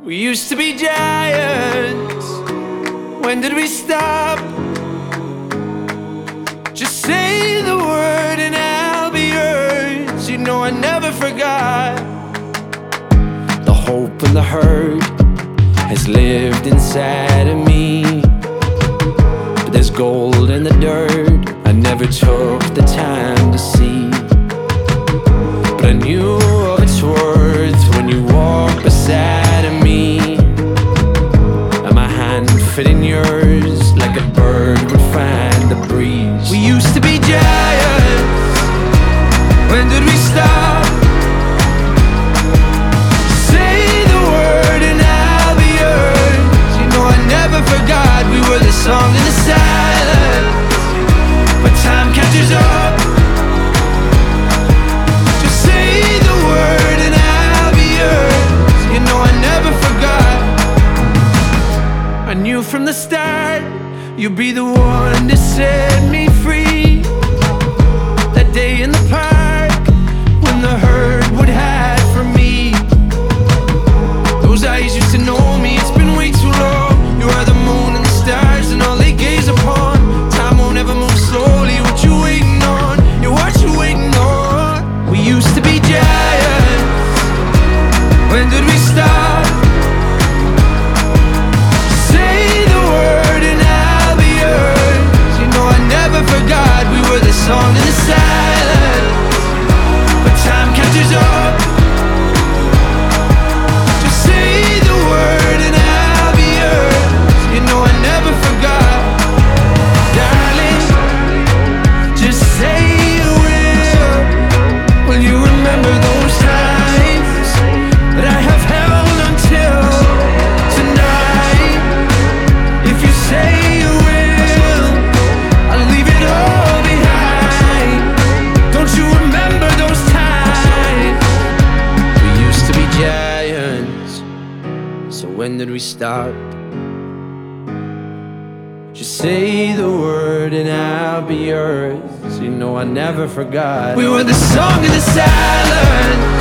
We used to be giants. When did we stop? Just say the word and I'll be yours. You know I never forgot. The hope and the hurt has lived inside of me, but there's gold in the dirt I never took the time to see. But I knew of its worth when you walked beside of me, and my hand fit in yours like a bird would find the breeze. We used to be giants. When did we stop? Say the word and I'll be yours. You know I never forgot. We were the song in the silence, but time catches up. Just say the word and I'll be yours. You know I never forgot. I knew from the start you'd be the one to set me free. That day in the park when the herd would hide from me. Those eyes used to know me. It's been way too long. You are the moon and the stars and all they gaze upon. Time won't ever move slowly. What you waiting on? Yeah, what you waiting on? We used to be giants. When did we stop? Say the word and I'll be yours. You know I never forgot. We were the song in the silence, but time catches up. Just say the word and I'll be yours. You know I never forgot. Darling, just say you will. Will you remember those times that I have held until tonight? If you say you will, I'll leave it all behind. Don't you remember those times? We used to be giants. So when did we start? Just say the word and I'll be yours. You know I never forgot. We were the song in the silence,